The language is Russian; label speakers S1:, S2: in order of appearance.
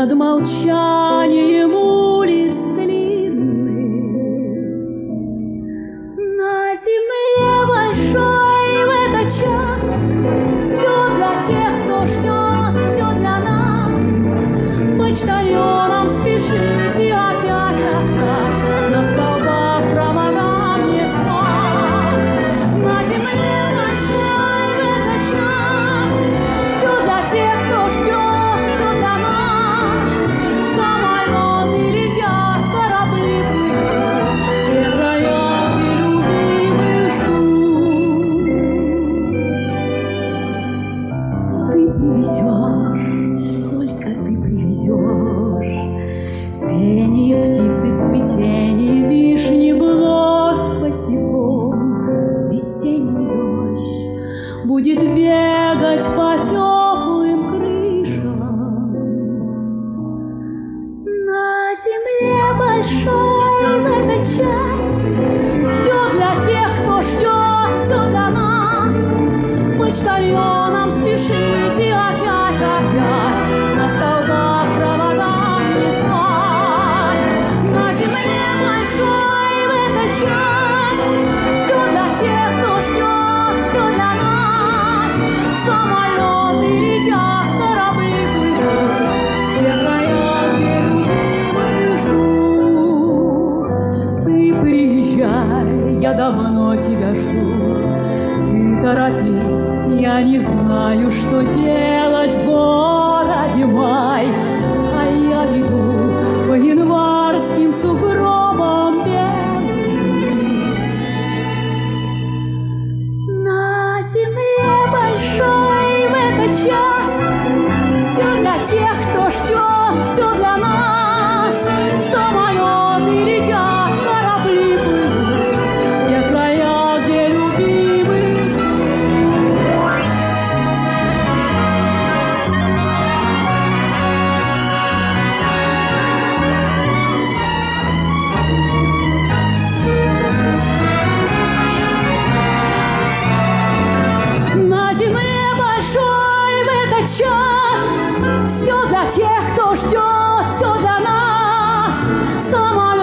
S1: над молчанием улиц длинных. На земле большой в этот час все для тех, кто ждет, все для нас. Почтальонам спешите опять на столбах проводам не спать. На земле большой в этот час все для тех, кто ждет, все для нас. Самолеты летят, корабли плывут, все края, где любимых ждут. Ты привезешь, только ты привезешь пение птицы, цветение вишни вновь босиком. Весенний дождь будет бегать по теплым крышам. На земле большой в этот час все для тех, кто ждет, все для нас. Почтальонам спешите опять на столбах проводам не спать. На земле большой в этот час все для тех, кто ждет, все для нас. Самолеты летят, корабли плывут, все края, где любимых ждут. Ты приезжай, я давно тебя жду. Ты торопись, я не знаю, что делать в городе май. А я иду по январским сугробам белым. На земле большой в этот час все для тех, кто ждет, все для нас. Самолеты летят, корабли плывут, те края, где любимых. На земле большой в этот час все для тех, кто ждет, все для нас. Сама